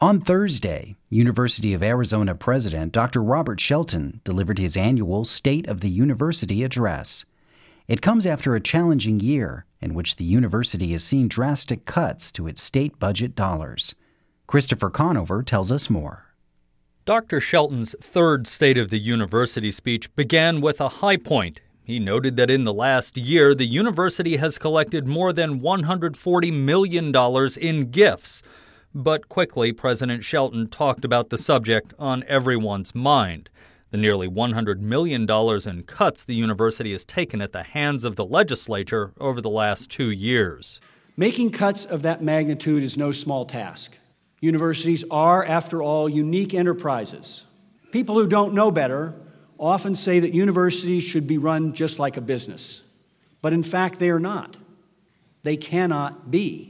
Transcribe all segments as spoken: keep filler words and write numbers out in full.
On Thursday, University of Arizona President Doctor Robert Shelton delivered his annual State of the University address. It comes after a challenging year in which the university has seen drastic cuts to its state budget dollars. Christopher Conover tells us more. Doctor Shelton's third State of the University speech began with a high point. He noted that in the last year, the university has collected more than one hundred forty million dollars in gifts. But quickly, President Shelton talked about the subject on everyone's mind. The nearly one hundred million dollars in cuts the university has taken at the hands of the legislature over the last two years. Making cuts of that magnitude is no small task. Universities are, after all, unique enterprises. People who don't know better often say that universities should be run just like a business. But in fact, they are not. They cannot be.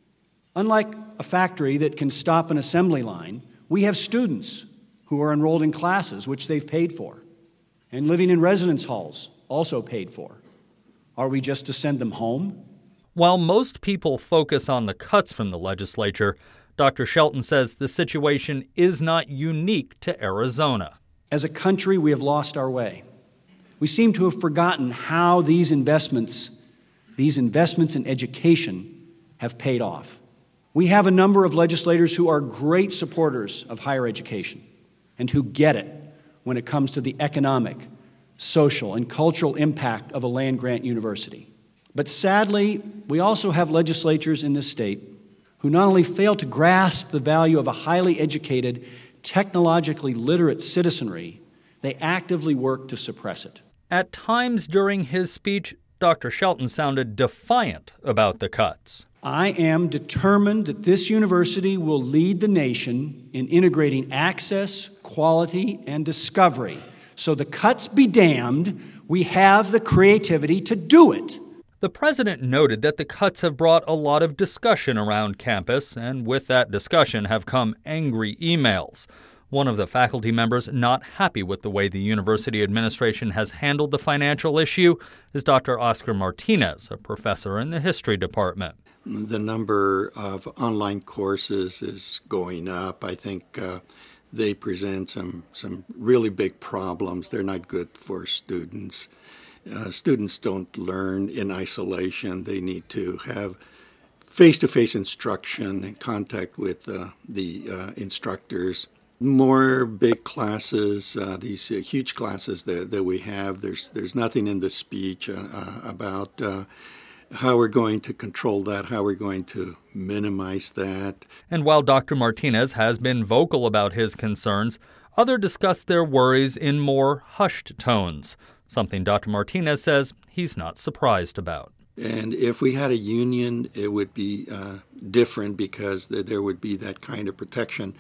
Unlike a factory that can stop an assembly line, we have students who are enrolled in classes which they've paid for, and living in residence halls, also paid for. Are we just to send them home? While most people focus on the cuts from the legislature, Doctor Shelton says the situation is not unique to Arizona. As a country, we have lost our way. We seem to have forgotten how these investments, these investments in education, have paid off. We have a number of legislators who are great supporters of higher education and who get it when it comes to the economic, social, and cultural impact of a land-grant university. But sadly, we also have legislatures in this state who not only fail to grasp the value of a highly educated, technologically literate citizenry, they actively work to suppress it. At times during his speech, Doctor Shelton sounded defiant about the cuts. I am determined that this university will lead the nation in integrating access, quality, and discovery. So the cuts be damned, we have the creativity to do it. The president noted that the cuts have brought a lot of discussion around campus, and with that discussion have come angry emails. One of the faculty members not happy with the way the university administration has handled the financial issue is Doctor Oscar Martinez, a professor in the history department. The number of online courses is going up. I think uh, they present some, some really big problems. They're not good for students. Uh, students don't learn in isolation. They need to have face-to-face instruction and contact with uh, the uh, instructors. More big classes, uh, these uh, huge classes that, that we have. There's there's nothing in the speech uh, uh, about uh, how we're going to control that, how we're going to minimize that. And while Doctor Martinez has been vocal about his concerns, others discuss their worries in more hushed tones, something Doctor Martinez says he's not surprised about. And if we had a union, it would be uh, different because th- there would be that kind of protection.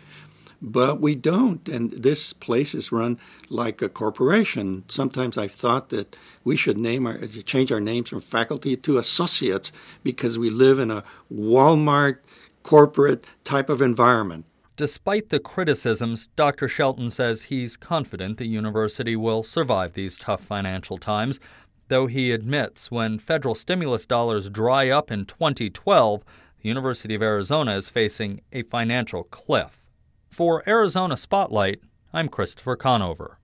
But we don't, and this place is run like a corporation. Sometimes I've thought that we should name our, change our names from faculty to associates because we live in a Walmart corporate type of environment. Despite the criticisms, Doctor Shelton says he's confident the university will survive these tough financial times, though he admits when federal stimulus dollars dry up in twenty twelve, the University of Arizona is facing a financial cliff. For Arizona Spotlight, I'm Christopher Conover.